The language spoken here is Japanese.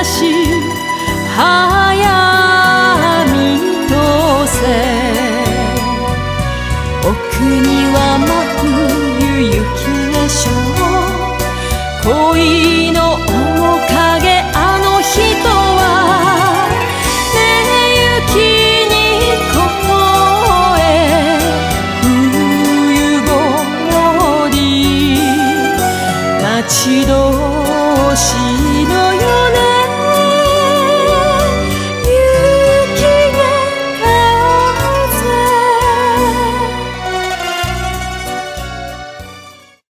し早見とせ奥には真冬雪化粧恋の面影あの人はね雪に凍え冬ごもり待ち遠しのよ